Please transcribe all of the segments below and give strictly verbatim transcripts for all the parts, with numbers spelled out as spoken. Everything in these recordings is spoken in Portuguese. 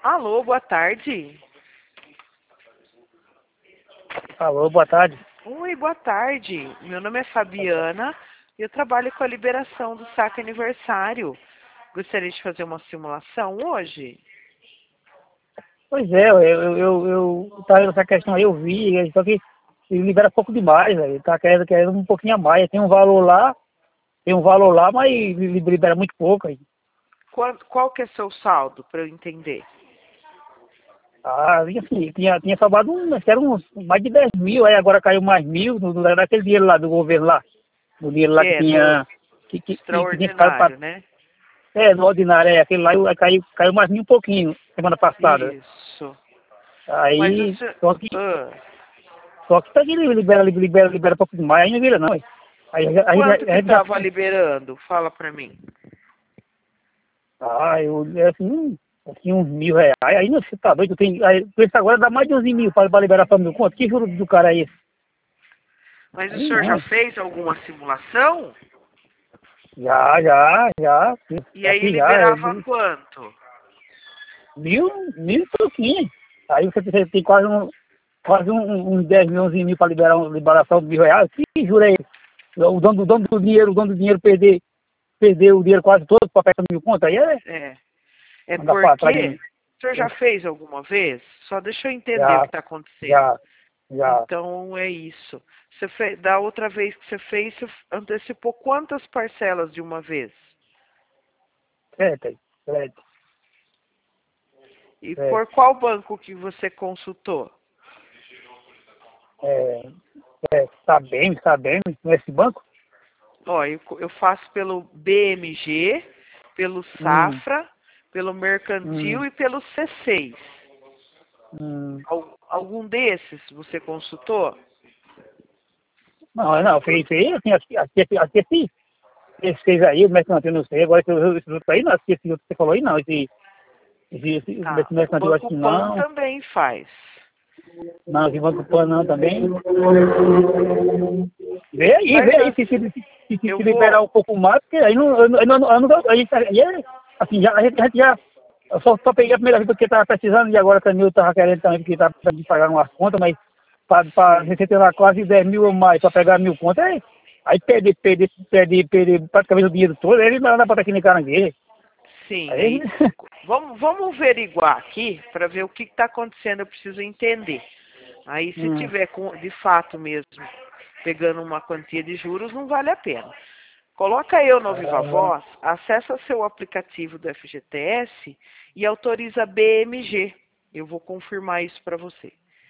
Alô, boa tarde. Alô, boa tarde. Oi, boa tarde. Meu nome é Fabiana e eu trabalho com a liberação do saque aniversário. Gostaria de fazer uma simulação hoje? Pois é, eu, eu, eu, eu tá essa questão aí, eu vi, só que ele libera pouco demais, velho. Tá querendo, querendo um pouquinho a mais. Tem um valor lá, tem um valor lá, mas li- libera muito pouco aí. Qual, qual que é seu saldo, para eu entender? Ah, e assim, tinha, tinha sobrado um, acho que era uns, mais de dez mil, aí agora caiu mais mil, no, no, daquele dinheiro lá do governo lá. Do dinheiro lá que É, do tinha, que, que, que, que tinha ficado pra, extraordinário, né? é, no ordinário, é, aquele lá aí caiu, caiu mais mil um pouquinho, semana passada. Isso. Mas o Aí, senhor... só que ah, Só que tá aqui libera, libera, libera pouco demais, aí não vira não. Aí, aí, aí, quanto aí, que aí já. estava liberando? Fala para mim. Ah, eu é assim, um- assim, uns mil reais. Aí não você tá doido, tem. Aí, com isso agora dá mais de onze mil para, para liberar para meu conta. Que juro do cara é esse? Mas o Aí senhor já não. fez alguma simulação? Já, já, já. Sim, E aí aqui já. É, liberava quanto? mil, mil e pouquinho. Aí você, você tem quase um. Quase um, um, uns dez mil, onze mil para liberar uma liberação de mil reais. Que juro é esse? O dono, o dono do dinheiro, o dono do dinheiro perder, perder o dinheiro quase todo para pegar mil contas, aí é. É. É Anda para trás de porque mim. o senhor já fez alguma vez? Só deixa eu entender o que Já, está acontecendo. já, já. Então é isso. Você fez, da outra vez que você fez, você antecipou quantas parcelas de uma vez? Sete, aí, sete. E É, por qual banco que você consultou? é, é, tá bem, tá bem nesse banco? Ó, eu, eu faço pelo B M G, pelo Hum, Safra, pelo hum, Mercantil e pelo C seis. hum. Al- algum desses você consultou? Não, não, fez, fez, assim, aqui, aqui, aqui, aqui, esse, esse fez aí, o mercantil, não sei, agora esse, esse outro aí, não, esse outro que você falou aí, não, esse, esse, esse, Tá. esse O mercantil, acho Banco que Pan não, também faz. não, esse banco pan não também. Vê aí, Faz vê aí, as... se, se, se, se, Eu se liberar vou... um pouco mais, porque aí não, eu, não- eu, não- eu não, a gente, aí é, assim, já, a gente, a gente já, eu só, só peguei a primeira vez porque estava precisando e agora também eu estava querendo também, porque estava precisando de pagar umas contas, mas para Sim. você ter lá quase dez mil ou mais para pegar mil contas, aí, aí perder, perder, perder, perder praticamente o dinheiro todo, aí não dá para estar aqui no caranguejo. Sim, é Aí, isso. Vamos, vamos averiguar aqui para ver o que está acontecendo. Eu preciso entender. Aí, se hum, tiver com, de fato mesmo pegando uma quantia de juros, não vale a pena. Coloca eu no Viva ah, Voz, acessa seu aplicativo do F G T S e autoriza B M G. Eu vou confirmar isso para você.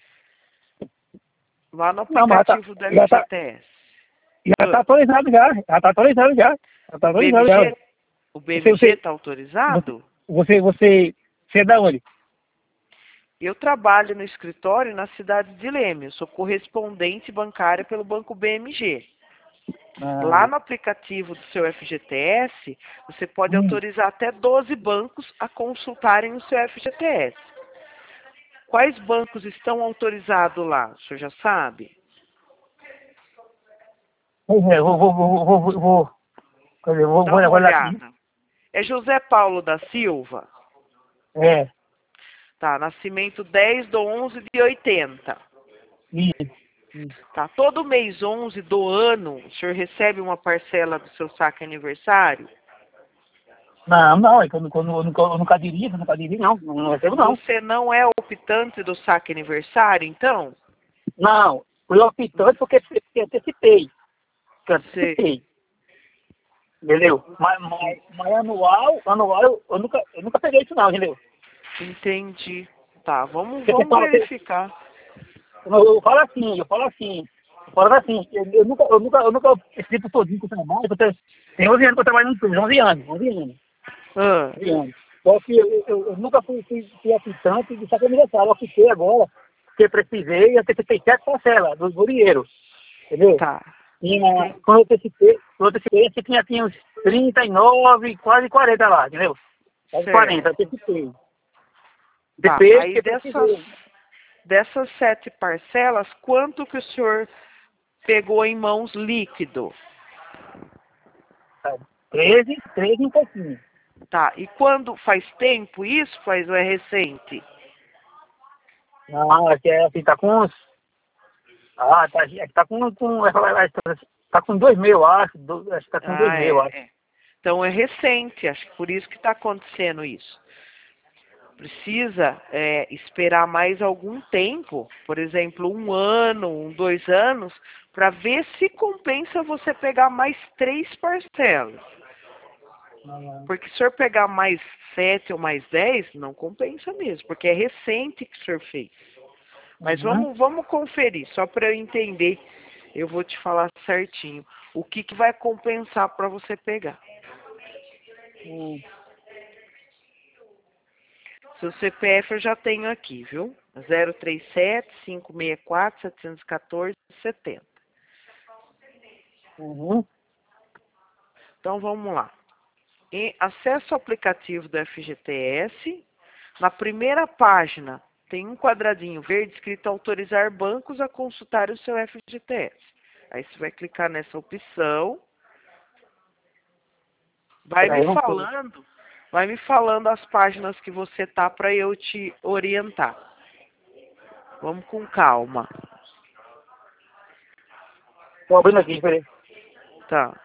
Lá no não, mas já tá, aplicativo do já tá, F G T S. já tá Ah, atualizado já, já tá atualizado já, já tá o atualizado já. B M G, Ué. o Você, B M G você, está você, autorizado? você, você, você é da onde? Eu trabalho no escritório na cidade de Leme. Eu sou correspondente bancária pelo Banco B M G. Lá Ah, no aplicativo do seu F G T S, você pode hum. autorizar até doze bancos a consultarem o seu F G T S. Quais bancos estão autorizados lá? O senhor já sabe? Pois é, vou, vou, vou, vou, vou, vou, quer dizer, vou, Dá vou uma olhar aqui. olhada. É José Paulo da Silva. É, Tá, nascimento dez de onze de oitenta. isso. Isso. Tá, todo mês onze do ano, o senhor recebe uma parcela do seu saque aniversário? Não, não, é que eu, nunca- eu, nunca, eu nunca dirijo, eu nunca dirijo, não, não, não recebo não. Você não é optante do saque aniversário, então? Não, fui optante porque porque antecipei, porque Você antecipei, entendeu? Mas, mas, mas anual, anual, eu, eu, nunca, eu nunca peguei isso não, entendeu? entendi. Tá, vamos, Porque você vamos fala, você, verificar. eu, eu falo assim, eu falo assim, eu falo assim, eu, eu nunca, eu nunca, eu nunca, esse tempo todinho que eu trabalho, eu tenho tem onze anos que eu trabalho no clube, onze anos, onze anos. Ah, Anos. Só que eu, eu, eu nunca fui, fui, fui optante de saque aniversário. Eu optei agora, porque precisei, eu antecipei sete parcelas do, do dinheiro, entendeu? tá. E na, Entendi. quando eu antecipei, quando eu antecipei, você tinha, tinha uns trinta e nove, quase quarenta lá, entendeu? Quase quarenta, Certo. antecipei. Tá. Antecipei Aí porque dessas, precisei. dessas sete parcelas, quanto que o senhor pegou em mãos líquido? Sabe? treze, treze e um pouquinho. Tá, e quando faz tempo isso, faz ou é recente? Não, aqui é assim, tá com uns. Ah, tá, é que tá com. com tá com dois mil, eu acho. Do, acho que tá com dois Ah, mil, eu acho. é, é. Então é recente, acho que por isso que está acontecendo isso. Precisa é, esperar mais algum tempo, por exemplo, um ano, um, dois anos, para ver se compensa você pegar mais três parcelas. Uhum. Porque se o senhor pegar mais sete ou mais dez, não compensa mesmo, porque é recente que o senhor fez. Mas Uhum. vamos, vamos conferir, só para eu entender, eu vou te falar certinho o que, que vai compensar para você pegar. Uhum. Seu C P F eu já tenho aqui, viu? zero três sete, cinco seis quatro, sete um quatro, sete zero. Uhum. Então vamos lá. Em acesso ao aplicativo do F G T S. Na primeira página tem um quadradinho verde escrito autorizar bancos a consultar o seu F G T S. Aí você vai clicar nessa opção. Vai me Peraí, vamos fazer. falando, vai me falando as páginas que você tá para eu te orientar. Vamos com calma. Tô abrindo aqui, peraí. Tá.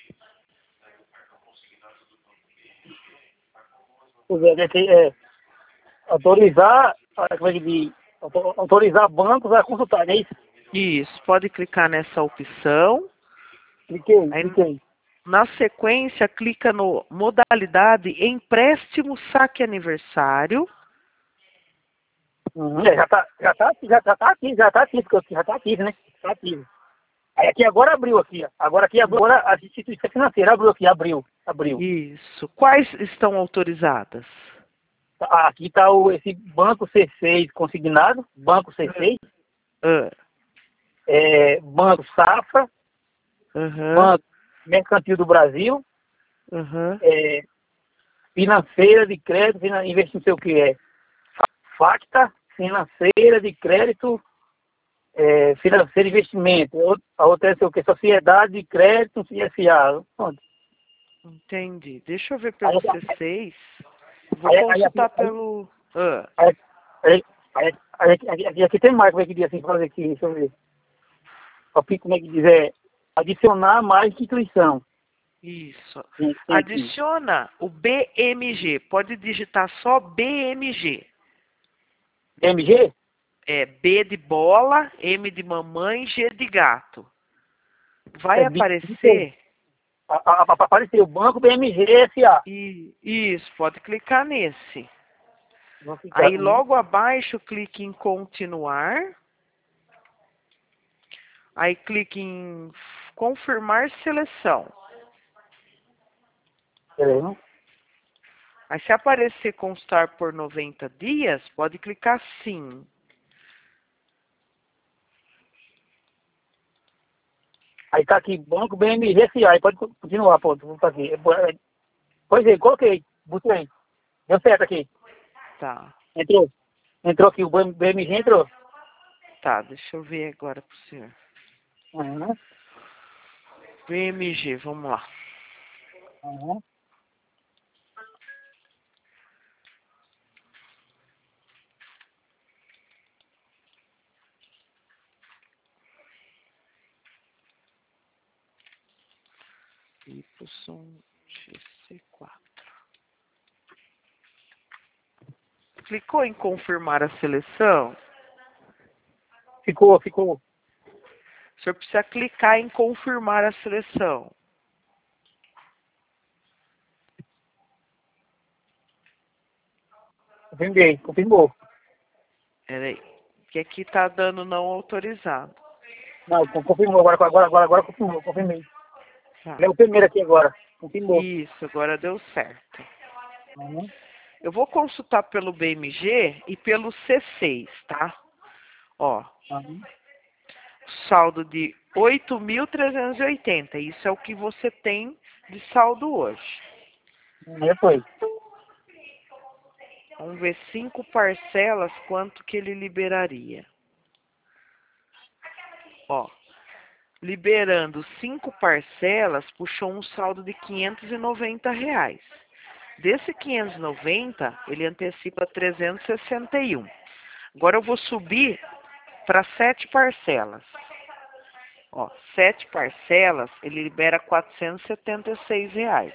Quer dizer, aqui é autorizar, ah, como é que diz? Auto- Autorizar bancos a consultar, não é isso? Isso, pode clicar nessa opção. Cliquei, Aí, cliquei. na sequência, clica no modalidade empréstimo saque aniversário. Uhum. É, já tá, já tá, já, já tá aqui, já tá aqui, porque já tá aqui, né? Tá aqui. Aí aqui agora abriu aqui, ó. Agora aqui abriu, agora a instituição financeira abriu aqui, abriu, abriu. Isso. Quais estão autorizadas? Tá- Aqui tá o, esse Banco C seis consignado, Banco C seis, Ah, é, Banco Safra, aham, Banco Mercantil do Brasil, aham. é, Financeira de Crédito, finan- investir não sei o que é. Facta, Financeira de Crédito, é, Financeira de Investimento. Out- A outra é sei o que? Sociedade de Crédito, C S A. Pronto. Entendi. Deixa eu ver Aí, pelo C seis. Vou aí, aí, aqui, consultar aí, pelo. Ah, aí, aí, aí, aí, aqui, aqui, aqui tem mais, como é que diz assim, fazer aqui, deixa eu ver. Aqui, como é que diz, é adicionar mais instituição. isso. Tem, tem aqui. Adiciona o B M G. Pode digitar só B M G. D M G? É B de bola, M de mamãe, G de gato. Vai É, bi- bi- aparecer. a- a- a- apareceu Banco B M G S A. E isso, pode clicar nesse. Vou ficar. Aí Uhum. logo abaixo clique em continuar. Aí clique em confirmar seleção. Peraí, não? Aí se aparecer constar por noventa dias, pode clicar sim. Aí tá aqui, Banco B M G S A. Aí pode continuar, pô. Vou fazer. Pois é, coloquei. Botei. Deu certo aqui. Tá, Entrou. Entrou aqui, o B M G entrou. tá, deixa eu ver agora pro senhor. Uhum. B M G, vamos lá. Uhum. Y G C quatro. Clicou em confirmar a seleção? Ficou, ficou. O senhor precisa clicar em confirmar a seleção. Confirmei, confirmou. Peraí, que aqui tá dando não autorizado. Não, con- confirmou. Agora, agora, agora, agora confirmou, confirmei. Tá. Ele é o primeiro aqui agora. Confirmou. Isso, agora deu certo. Uhum. Eu vou consultar pelo B M G e pelo C seis, tá? Ó, Uhum. saldo de oito mil trezentos e oitenta. Isso é o que você tem de saldo hoje. Aí foi. Vamos ver cinco parcelas, quanto que ele liberaria. Ó, liberando cinco parcelas, puxou um saldo de quinhentos e noventa reais. Desse quinhentos e noventa, ele antecipa trezentos e sessenta e um. Agora eu vou subir para sete parcelas. Ó, sete parcelas, ele libera quatrocentos e setenta e seis reais.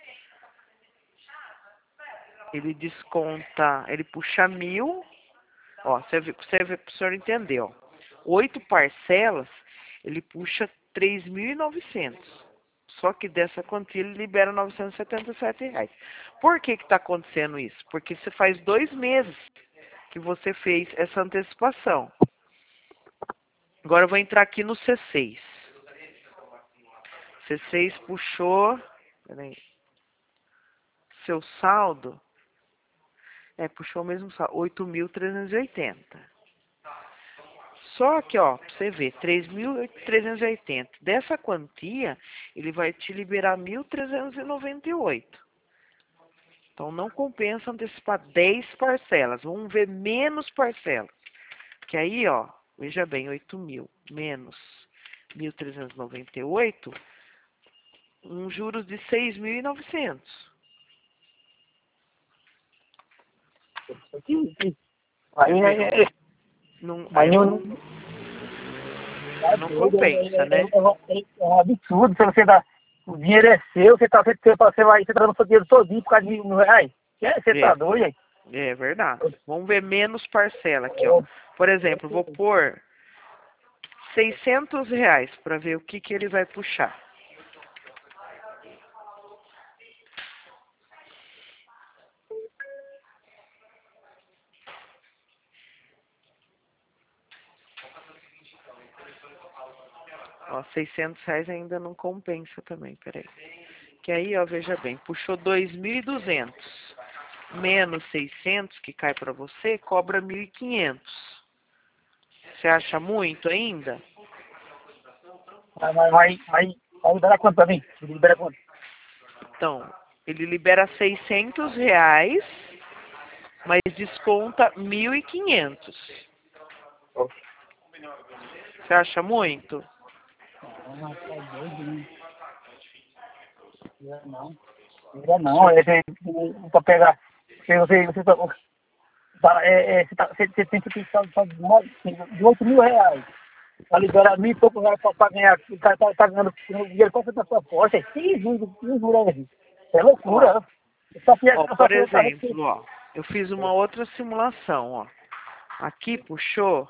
Ele desconta, ele puxa mil. Ó, você vê, você vê, para o senhor entender, ó. Oito parcelas, ele puxa três mil e novecentos. Só que dessa quantia ele libera novecentos e setenta e sete reais. Por que que está acontecendo isso? Porque você faz dois meses que você fez essa antecipação. Agora eu vou entrar aqui no C seis. C seis puxou, peraí, seu saldo, é, puxou o mesmo saldo, oito mil trezentos e oitenta. Só que, ó, pra você ver, três mil trezentos e oitenta. Dessa quantia, ele vai te liberar mil trezentos e noventa e oito. Então, não compensa antecipar dez parcelas. Vamos ver menos parcelas. Que aí, ó, veja bem, oito mil menos mil trezentos e noventa e oito, um juros de seis mil e novecentos. Aí, é, é, Não, aí aí eu não, não. não compensa, né? É, é, é um absurdo. Se você dá, o dinheiro é seu, você, tá, você, você vai, você tá dando seu dinheiro todinho por causa de mil reais. É, você tá É, doido, hein? é verdade. Vamos ver menos parcela aqui, ó. Por exemplo, vou pôr seiscentos reais para ver o que que ele vai puxar. Ó, seiscentos reais ainda não compensa também, peraí. Que aí, ó, veja bem, puxou dois mil e duzentos. Menos seiscentos que cai para você, cobra mil e quinhentos. Você acha muito ainda? Mas vai, vai, vai, vai liberar quanto pra mim? Libera quanto? Então, ele libera seiscentos reais, mas desconta mil e quinhentos. Você acha muito? Ah, tá doido, hein? Não, não. Não, não. É, é, pra pegar. Você, você, você, tá, tá, é, é, você, tá, você, você tem que pensar de oito mil reais. Pra liberar mil e pouco reais pra, pra ganhar. O cara tá, tá ganhando dinheiro quanto na sua posta. Que juros, que juros é isso? É Ó, loucura. Eu só queria, ó, eu só por queria saber que. exemplo, ó, eu fiz uma outra simulação, ó. Aqui puxou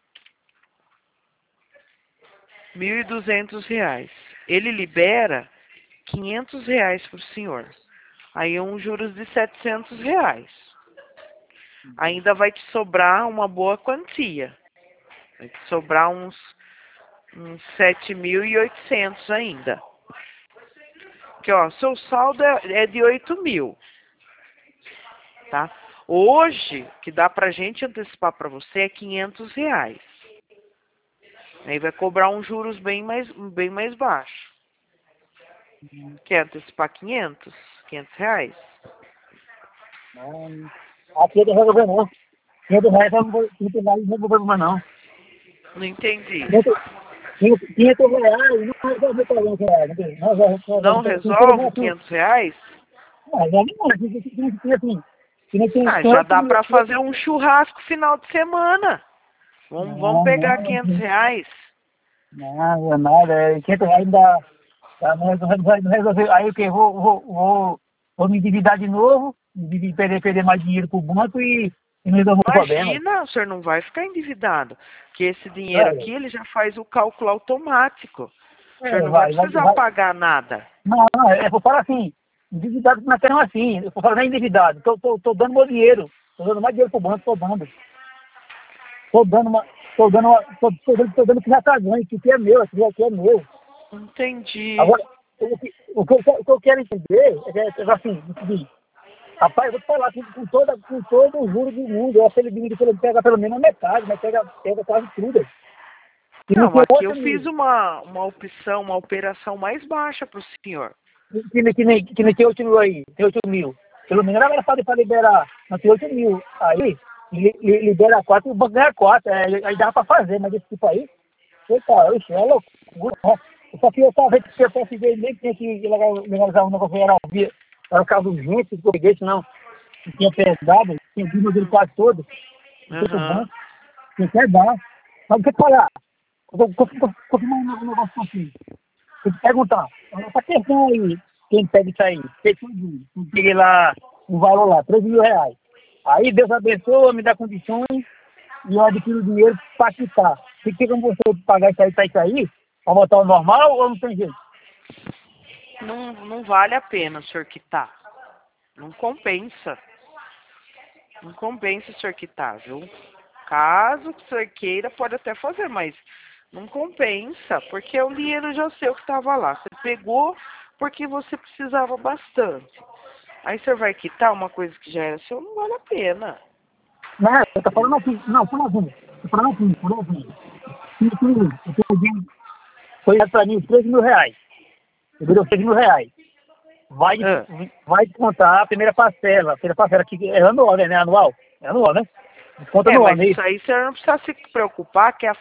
mil e duzentos reais. Ele libera quinhentos reais para o senhor. Aí é um juros de setecentos reais. Ainda vai te sobrar uma boa quantia. Vai te sobrar uns, uns sete mil e oitocentos ainda. Aqui, ó, seu saldo é, é de oito mil, tá? Hoje, que dá pra gente antecipar para você é quinhentos reais. Aí vai cobrar uns juros bem mais, bem mais baixo. Quer antecipar quinhentos? quinhentos reais? Não, aqui ele resolveu não. quinhentos reais eu não vou quinhentos reais não resolveu mais não. Não entendi. quinhentos reais não resolve o problema, reais. Não resolve o Não resolve quinhentos reais? Mas é verdade, que assim, que nem tem Ah, já tanto. dá pra fazer um churrasco final de semana. Vamos, vamos Não, pegar não, quinhentos reais. não, é nada, é quinhentos reais ainda. Tá, não resolve, não resolve. Aí o que? Vou, vou, vou, vou me endividar de novo, me perder, perder mais dinheiro pro banco e, e não resolver o problema. Imagina, o senhor não vai ficar endividado. Porque esse dinheiro É, aqui, ele já faz o cálculo automático. O senhor é, não vai vai, vai, precisar vai. pagar nada. Não, não, é, eu falo assim, endividado não é tão assim. Eu falo, não é endividado, tô, tô, tô dando meu dinheiro, tô dando mais dinheiro pro banco, tô dando. Tô dando uma. Tô dando uma. Tô, tô, dando, tô dando que já tá ganho, que aqui é meu, aqui aqui é meu. Entendi. Agora, o que, o que, eu, o que eu quero entender é que é assim, o seguinte, rapaz, eu vou te falar com, com, toda, com todo o juro do mundo, eu acho que ele, ele pega pelo menos a metade, mas pega, pega quase tudo. E não Não, tem aqui eu outra fiz amigo. uma, uma opção, uma operação mais baixa para o senhor. Que, nem- que, nem, que nem tem oito mil aí, tem oito mil. Pelo menos ela pode para liberar, não tem oito mil. Aí, li, li, libera quatro e o banco ganha quatro. É, aí dá para fazer, mas esse tipo aí, eita, isso é loucura. Né? Eu só queria talvez que eu possa ver nem que tem que legalizar um negócio geral via, era um caso urgente, que eu peguei, senão não tinha pegado, tinha vindo dele quase todo. Aham. Não quer dar. Mas você olhar, confirmar um negócio com você. Tem que perguntar. Essa questão aí, quem pega isso aí? Eu peguei lá um valor lá, três mil reais. Aí Deus abençoa, me dá condições e eu adquiro dinheiro para quitar. Se tem como você pagar isso aí, tá isso aí, para voltar ao normal ou não tem jeito? Não, não vale a pena o senhor quitar. Não compensa. Não compensa o senhor quitar, viu? Caso o senhor queira, pode até fazer, mas não compensa, porque o dinheiro já seu que estava lá. Você pegou porque você precisava bastante. Aí o senhor vai quitar uma coisa que já era seu, não vale a pena. Não, eu tô falando assim, não, por exemplo, tô falando assim, por exemplo, se tu- eu tô pedindo, foi para mim três mil reais, eu dei três mil reais, vai, Ah, vai descontar a primeira parcela, a primeira parcela que é anual, né, não é anual? É anual, né? Desconta É, anual, mas né? isso aí o senhor não precisa se preocupar, que a